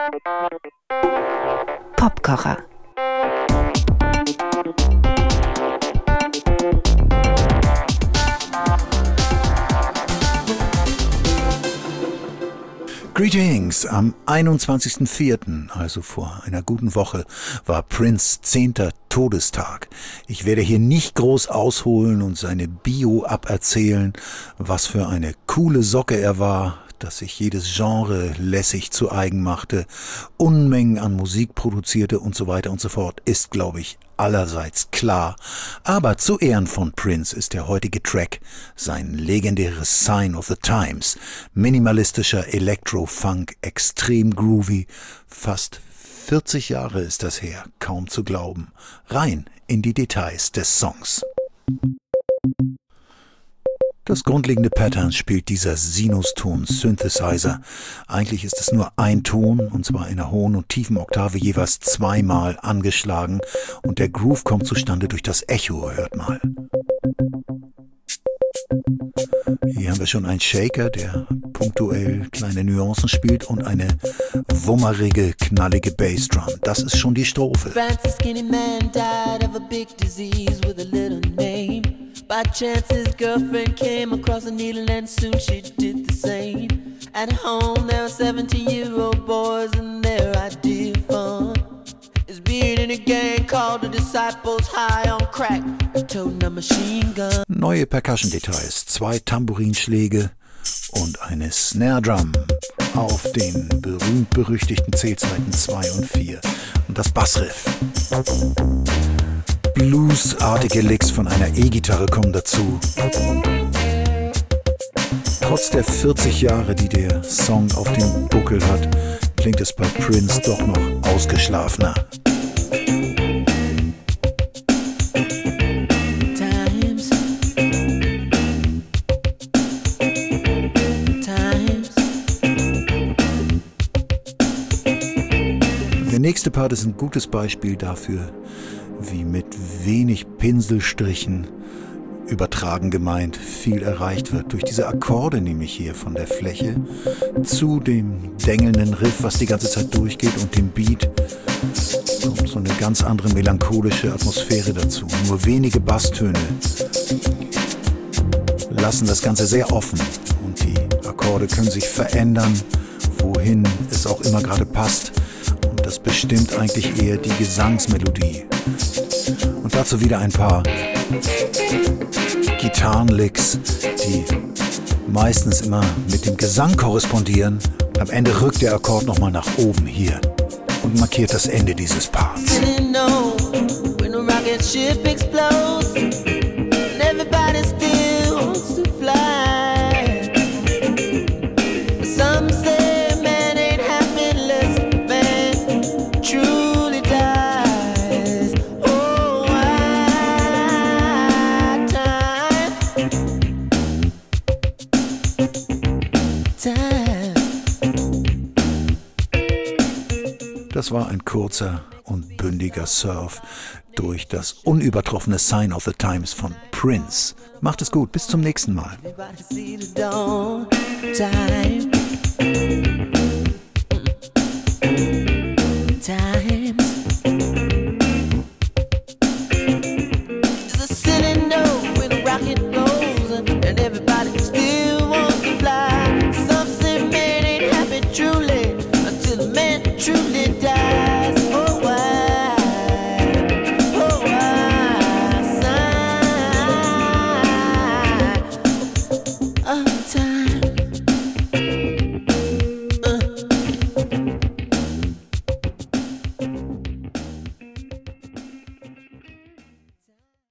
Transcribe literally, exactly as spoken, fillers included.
Popkocher. Greetings! Am einundzwanzigsten vierten, also vor einer guten Woche, war Prince' zehnter Todestag. Ich werde hier nicht groß ausholen und seine Bio aberzählen, was für eine coole Socke er war, dass sich jedes Genre lässig zu eigen machte, Unmengen an Musik produzierte und so weiter und so fort, ist, glaube ich, allerseits klar. Aber zu Ehren von Prince ist der heutige Track sein legendäres Sign of the Times. Minimalistischer Electro-Funk, extrem groovy. Fast vierzig Jahre ist das her, kaum zu glauben. Rein in die Details des Songs. Das grundlegende Pattern spielt dieser Sinuston-Synthesizer. Eigentlich ist es nur ein Ton, und zwar in einer hohen und tiefen Oktave jeweils zweimal angeschlagen, und der Groove kommt zustande durch das Echo, hört mal. Hier haben wir schon einen Shaker, der punktuell kleine Nuancen spielt, und eine wummerige, knallige Bassdrum. Das ist schon die Strophe. Francis Skinny Man died of a big disease with a little name. By chance his girlfriend came across a needle and soon she did the same. At home there were seventeen-year-old boys and their idea of fun is being in a gang called the Disciples, high on crack, toting a machine gun. Neue Percussion-Details, zwei Tambourinschläge und eine Snare Drum auf den berühmt-berüchtigten C-Zeiten zwei und vier. Und das Bassriff. Bluesartige Licks von einer E-Gitarre kommen dazu. Trotz der vierzig Jahre, die der Song auf dem Buckel hat, klingt es bei Prince doch noch ausgeschlafener. Times. Times. Der nächste Part ist ein gutes Beispiel dafür, wie mit wenig Pinselstrichen, übertragen gemeint, viel erreicht wird. Durch diese Akkorde nämlich hier von der Fläche zu dem dängelnden Riff, was die ganze Zeit durchgeht, und dem Beat kommt so eine ganz andere melancholische Atmosphäre dazu. Nur wenige Basstöne lassen das Ganze sehr offen, und die Akkorde können sich verändern, wohin es auch immer gerade passt. Und das bestimmt eigentlich eher die Gesangsmelodie. Und dazu wieder ein paar Gitarrenlicks, die meistens immer mit dem Gesang korrespondieren. Und am Ende rückt der Akkord nochmal nach oben hier und markiert das Ende dieses Parts. Das war ein kurzer und bündiger Surf durch das unübertroffene Sign of the Times von Prince. Macht es gut, bis zum nächsten Mal. Time.